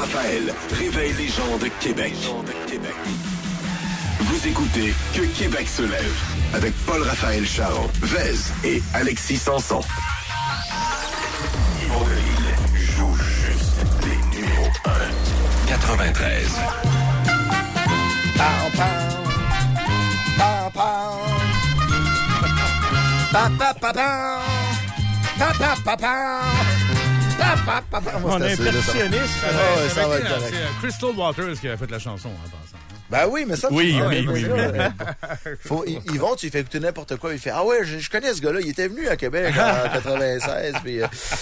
Raphaël réveille les gens de Québec. Vous écoutez Que Québec se lève avec Paul-Raphaël Charon, Vez et Alexis Sanson. Yvon Delisle joue juste les numéros 1. 93. Pow, pow. Pow, pow. Pa, pa, pa, pa. Pa, pa, pa, pa. On est impressionniste. Ça va être correct. C'est Crystal Waters qui a fait la chanson en passant. Ben oui, mais ça... Oui. Yvon, tu lui fais écouter n'importe quoi. Il fait, ah ouais, je connais ce gars-là. Il était venu à Québec en 96. Puis,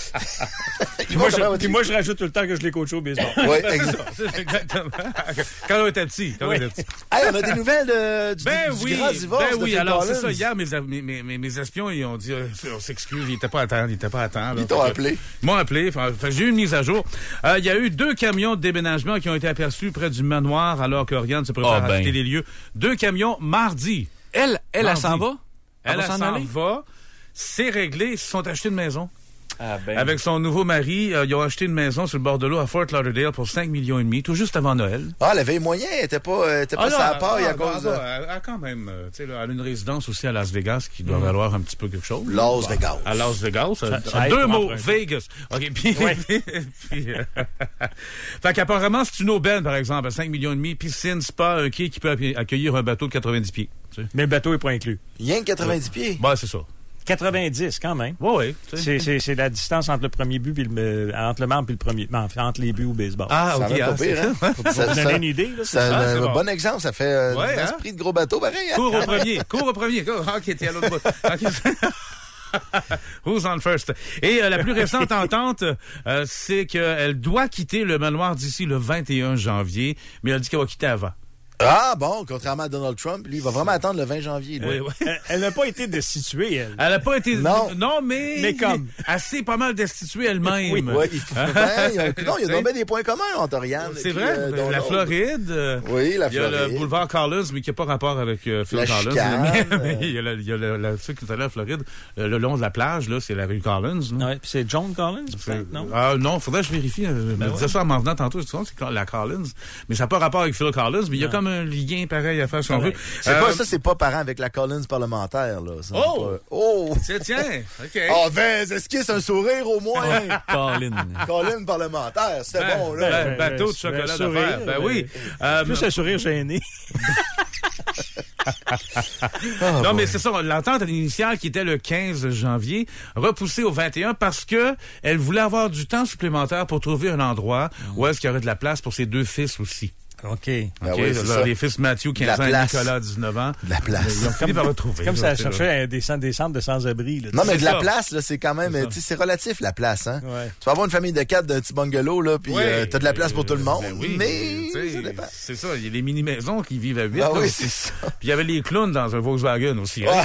moi, je rajoute tout le temps que je l'ai coaché au baseball. Oui, Exactement. Quand on était petit. Hey, on a des nouvelles du grand divorce de Phil alors Collins. c'est ça. Hier, mes espions, ils ont dit, on s'excuse, ils n'étaient pas à temps. Ils t'ont appelé. Ils m'ont appelé. J'ai eu une mise à jour. Il y a eu 2 camions de déménagement qui ont été aperçus près du manoir alors qu'Oriane se prépare à quitter les lieux. 2 camions mardi. Elle s'en va? Elle s'en va. C'est réglé. Ils se sont achetés une maison. Ah ben. Avec son nouveau mari, ils ont acheté une maison sur le bord de l'eau à Fort Lauderdale pour 5,5 millions, tout juste avant Noël. Ah, elle avait les moyens. Elle était pas sa paille à cause de... Elle quand même, tu sais, elle a une résidence aussi à Las Vegas qui doit valoir un petit peu quelque chose. Las Vegas. À Las Vegas. Ça 2 aide mots, pour Vegas. OK, puis... Fait qu'apparemment, c'est une aubaine, par exemple, à 5,5 millions, piscine, spa, un quai qui peut accueillir un bateau de 90 pieds. Tu sais. Mais le bateau n'est pas inclus. Rien que 90 pieds. Ben, c'est ça. 90, quand même. Oui. C'est la distance entre le premier but et entre le marbre et le premier. Entre les buts au baseball. Ah, Ça OK. va pas pire, hein? Pour vous donner une idée, là. C'est un bon. bon exemple. Ça fait un esprit de gros bateau, pareil. Hein? Cours au premier. OK, t'es à l'autre bout. OK. Who's on first? Et la plus récente entente, c'est qu'elle doit quitter le manoir d'ici le 21 janvier, mais elle dit qu'elle va quitter avant. Ah bon, contrairement à Donald Trump, lui, il va vraiment attendre le 20 janvier. Oui. Elle n'a pas été destituée, elle. Elle n'a pas été... Non, mais comme. Elle s'est pas mal destituée elle-même. Oui, il faut... il y a donc des points communs entre Oriane. C'est vrai. La Floride. Oui, la Floride. Il y a le boulevard Collins, mais qui n'a pas rapport avec Phil Collins. Mais il y a ceux qui étaient là à Floride, le long de la plage, là, c'est la rue Collins. Oui, puis c'est John Collins, peut-être, non? Non, faudrait que je vérifie. Je me disais ça en m'en venant tantôt. C'est la Collins. Mais ça n'a pas rapport avec Phil Collins, mais il y a comme un lien pareil à faire si on veut. C'est pas parent avec la Collins parlementaire, là. Ça, Tiens, OK. Oh, Vez, esquisse un sourire au moins. Colin parlementaire, c'était bon, là. Bateau de chocolat d'affaires. Ben oui. Plus un sourire gêné. Non, mais c'est ça. L'entente initiale qui était le 15 janvier, repoussée au 21 parce que elle voulait avoir du temps supplémentaire pour trouver un endroit où est-ce qu'il y aurait de la place pour ses 2 fils aussi. OK. Oui, les fils Mathieu, 15 ans, et Nicolas, 19 ans. De la place. Ils ont fini par retrouver. Comme ça cherchait des centres de sans-abri. Non, mais de la place, là, c'est quand même... C'est relatif, la place, hein? Ouais. Tu vas avoir une famille de 4 d'un petit bungalow, là, puis t'as de la place pour tout le monde. Mais c'est ça. Il y a des mini-maisons qui vivent à 8. Ah oui, c'est ça. Puis il y avait les clowns dans un Volkswagen aussi. Ouais.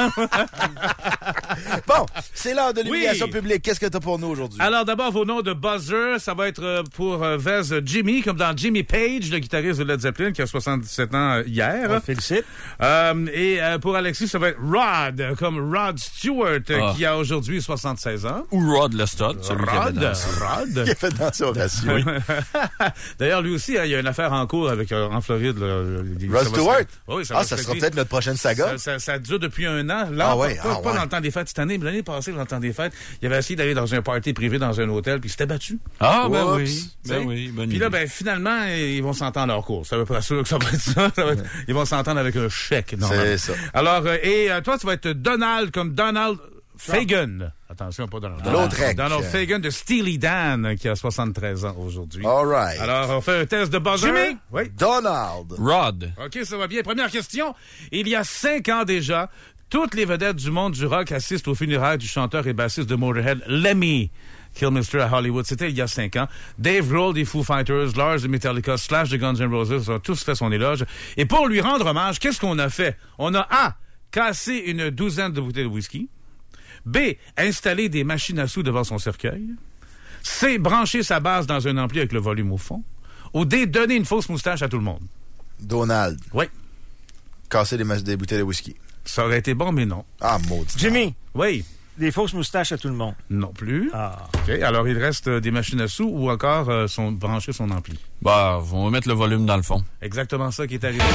Bon, c'est l'heure de l'humiliation publique. Qu'est-ce que t'as pour nous aujourd'hui? Alors, d'abord, vos noms de buzzer. Ça va être pour Vez Jimmy, comme dans Jimmy Page, le guitariste de Led Zeppelin, qui a 77 ans hier. On félicite. Et pour Alexis, ça va être Rod, comme Rod Stewart, qui a aujourd'hui 76 ans. Ou Rod Lestott, celui qui a fait danser au ratio. Oui. D'ailleurs, lui aussi, il y a une affaire en cours avec en Floride. Rod Stewart? Oui, ça sera peut-être notre prochaine saga. Ça dure depuis un an. Là, pas dans le temps des fêtes cette année, mais l'année passée, dans le temps des fêtes, il avait essayé d'aller dans un party privé dans un hôtel, puis il s'était battu. Ah, ben oui. Ben oui, bonne idée. Puis là, finalement, ils vont s'entendre leur cours. Ça veut pas sûr que ça va être ça. Ils vont s'entendre avec un chèque, normalement. C'est ça. Alors, toi, tu vas être Donald comme Donald Fagan. Attention, pas Donald. L'autre Donald Fagan de Steely Dan, qui a 73 ans aujourd'hui. All right. Alors, on fait un test de buzzer. Jimmy? Oui. Donald. Rod. OK, ça va bien. Première question. Il y a 5 ans déjà, toutes les vedettes du monde du rock assistent aux funérailles du chanteur et bassiste de Motorhead, Lemmy Kilmister à Hollywood. C'était il y a 5 ans. Dave Grohl des Foo Fighters, Lars de Metallica, Slash de Guns N' Roses ont tous fait son éloge. Et pour lui rendre hommage, qu'est-ce qu'on a fait? On a A, cassé une douzaine de bouteilles de whisky. B, installé des machines à sous devant son cercueil. C, brancher sa base dans un ampli avec le volume au fond. Ou D, donner une fausse moustache à tout le monde. Donald. Oui. Casser des bouteilles de whisky. Ça aurait été bon, mais non. Ah, maudit. Jimmy. Oui. des fausses moustaches à tout le monde. Non plus. Ah. OK. Alors, il reste des machines à sous ou encore brancher son ampli. Bah, on va mettre le volume dans le fond. Exactement ça qui est arrivé.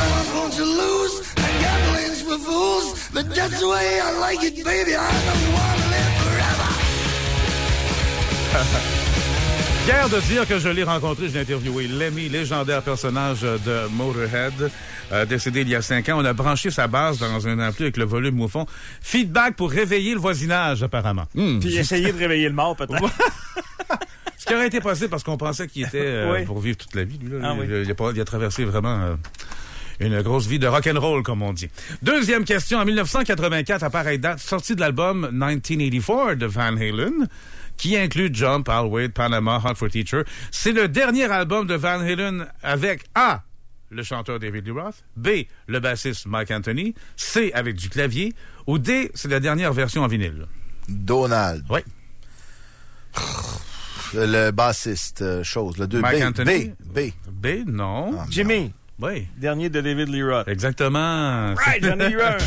Fier de dire que je l'ai rencontré, je l'ai interviewé. Lemmy, légendaire personnage de Motorhead, décédé il y a 5 ans. On a branché sa base dans un ampli avec le volume au fond. Feedback pour réveiller le voisinage, apparemment. Puis essayer de réveiller le mort, peut-être. Ce qui aurait été possible parce qu'on pensait qu'il était Oui. pour vivre toute la vie. Lui, là. Ah, oui. Il a traversé vraiment une grosse vie de rock'n'roll, comme on dit. Deuxième question. En 1984, à pareille date, sortie de l'album 1984 de Van Halen, qui inclut Jump, I'll Wait, Panama, Hot for Teacher. C'est le dernier album de Van Halen avec A, le chanteur David Lee Roth, B, le bassiste Mike Anthony, C, avec du clavier, ou D, c'est la dernière version en vinyle. Donald. Oui. Le bassiste, chose. Le 2. Mike B. Anthony. B. B, non. Ah, Jimmy, Oui. dernier de David Lee Roth. Exactement. Right, j'en ai eu un.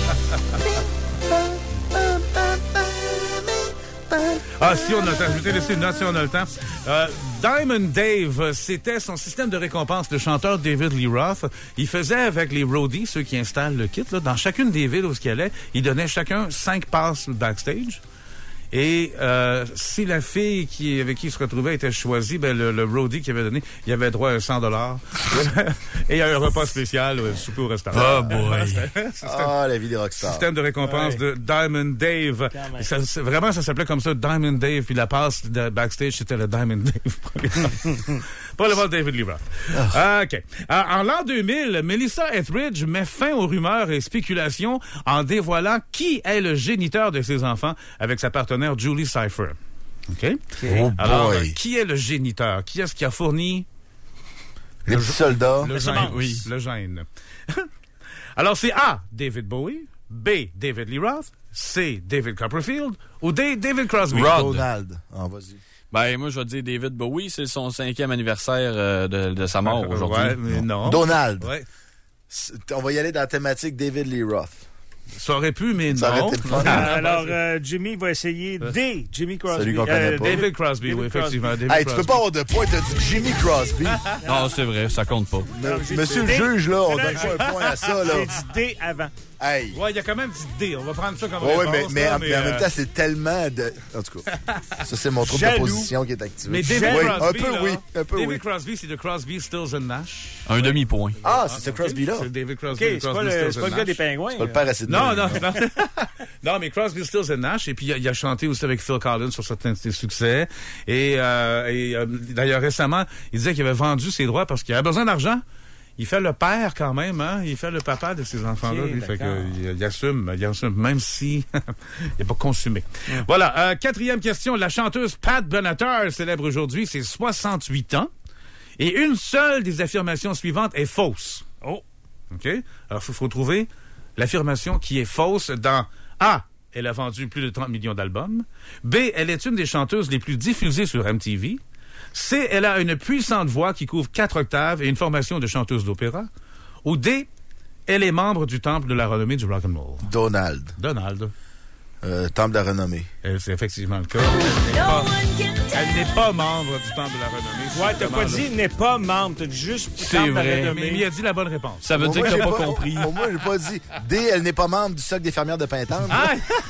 Ah, si on a le temps. Je vais te laisser une note si on a le temps. Diamond Dave, c'était son système de récompense. Le chanteur David Lee Roth, il faisait avec les roadies, ceux qui installent le kit, là, dans chacune des villes où il allait, il donnait chacun 5 passes backstage. Et si la fille avec qui il se retrouvait était choisie, ben le roadie qui avait donné, il avait droit à $100 et à un repas spécial, souper au restaurant. Oh boy! La vie des rockstars. Système de récompense de Diamond Dave. Vraiment, ça s'appelait comme ça, Diamond Dave. Puis la passe de backstage, c'était le Diamond Dave. Pas le vol David Lee Roth. OK. En l'an 2000, Melissa Etheridge met fin aux rumeurs et spéculations en dévoilant qui est le géniteur de ses enfants avec sa partenaire Julie Cypher. OK? Oh Alors, boy. qui est le géniteur? Qui est-ce qui a fourni Les petits soldats. le gène? Oui, le gène. Alors, c'est A, David Bowie, B, David Lee Roth, C, David Copperfield, ou D, David Crosby. Rod. Donald. Ah, vas-y. Ben, moi, je vais dire David Bowie, c'est son 5e anniversaire de sa mort aujourd'hui. Ouais, mais non. Donald. Ouais. On va y aller dans la thématique David Lee Roth. Ça aurait pu, mais Ça aurait non. été le fun. Alors, Jimmy va essayer D. Jimmy Crosby. Celui qu'on connaît pas. David Crosby, oui, effectivement. David Hey, tu Crosby. peux pas avoir de points, t'as dit Jimmy Crosby. Non, c'est vrai, ça compte pas. Monsieur le juge, là, on donne pas un point à ça, là. J'ai dit D avant. Hey. Ouais, il y a quand même dit D. On va prendre ça comme Ouais, réponse. mais là, en même temps, c'est tellement de... En tout cas, ça, c'est mon trouble de Jaloux. position qui est activé. Mais David Oui, Crosby, un peu là, oui, un peu David oui. Crosby, c'est de Crosby, Stills and Nash. Un demi-point. Ah, c'est ce Crosby-là. C'est David Crosby, OK, de c'est Crosby, pas Stills le and gars Nash. des pingouins. C'est pas le père à Sidney. Non, non, non. Non, mais Crosby, Stills and Nash. Et puis, il a chanté aussi avec Phil Collins sur certains de ses succès. Et d'ailleurs, récemment, il disait qu'il avait vendu ses droits parce qu'il avait besoin d'argent. Il fait le père quand même, hein. Il fait le papa de ces enfants-là. Ok, Lui, fait d'accord. qu'il assume, même si il n'est pas consumé. Voilà. Quatrième question. La chanteuse Pat Benatar célèbre aujourd'hui ses 68 ans. Et une seule des affirmations suivantes est fausse. Oh. OK? Alors, il faut trouver l'affirmation qui est fausse dans A. Elle a vendu plus de 30 millions d'albums. B. Elle est une des chanteuses les plus diffusées sur MTV. C. Elle a une puissante voix qui couvre 4 octaves et une formation de chanteuse d'opéra. Ou D. Elle est membre du Temple de la renommée du rock'n'roll. Donald. Donald. Temple de la renommée. C'est effectivement le cas. Elle n'est pas membre du Temple de la renommée. Ouais, t'as pas dit n'est pas membre, t'as dit juste C'est Temple de la vrai. renommée. Mais il a dit la bonne réponse. Ça veut dire que j'ai t'as pas compris. Pour moi, j'ai pas dit. D, elle n'est pas membre du Socle des fermières de Pintante. Ah!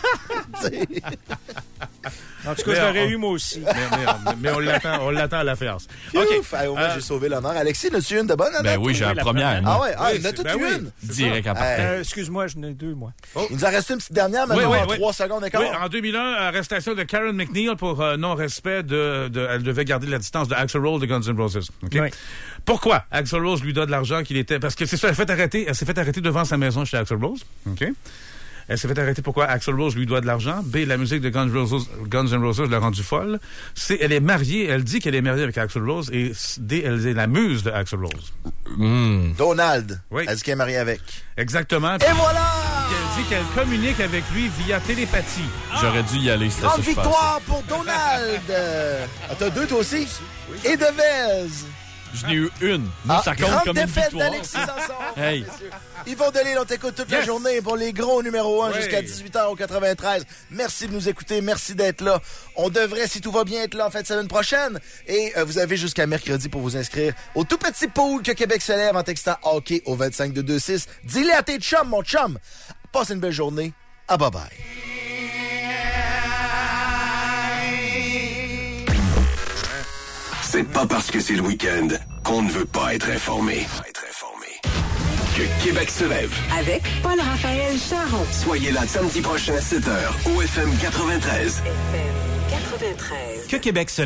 En tout cas, je l'aurais eu moi aussi. Mais on l'attend à la fiance. OK. OK. Au moins, j'ai sauvé l'honneur. Alexis, as-tu une de bonne? Ben oui, j'ai la première. Ah moi. ouais, Oui, il en a toute ben oui. une. Direct en partant. Excuse-moi, j'en ai 2, moi. Il nous a resté une petite dernière, maintenant, Oui, en oui. 3 secondes d'écart. Oui, en 2001, arrestation de Karen McNeil pour non-respect elle devait garder la distance de Axl Rose de Guns N' Roses. Okay? Oui. Pourquoi Axl Rose lui doit de l'argent qu'il était... Parce que c'est ça, elle s'est fait arrêter devant sa maison chez Axl Rose. OK? Elle s'est fait arrêter pourquoi Axl Rose lui doit de l'argent. B, la musique de Guns N' Roses l'a rendue folle. C, elle est mariée, elle dit qu'elle est mariée avec Axl Rose. Et D, elle est la muse de Axl Rose. Donald. Oui. Elle dit qu'elle est mariée avec. Exactement. Et voilà! Elle dit qu'elle communique avec lui via télépathie. J'aurais dû y aller, c'était ça Grande que je pensais. victoire pour Donald! T'as 2, toi aussi? Et Devez! Je n'ai eu une. Moi, ça compte grande comme une défaite victoire. d'Alexis Sanson. Hey. messieurs. Yvon Delisle, on t'écoute toute la journée pour les gros numéro 1 jusqu'à 18h au 93. Merci de nous écouter. Merci d'être là. On devrait, si tout va bien, être là en fin de semaine prochaine. Et vous avez jusqu'à mercredi pour vous inscrire au tout petit pool que Québec se lève en textant hockey au 25226. Dis-le à tes chums, mon chum. Passe une belle journée. À bye-bye. C'est pas parce que c'est le week-end qu'on ne veut pas être informé. Que Québec se lève. Avec Paul-Raphaël Charon. Soyez là samedi prochain à 7h au FM 93. FM 93. Que Québec se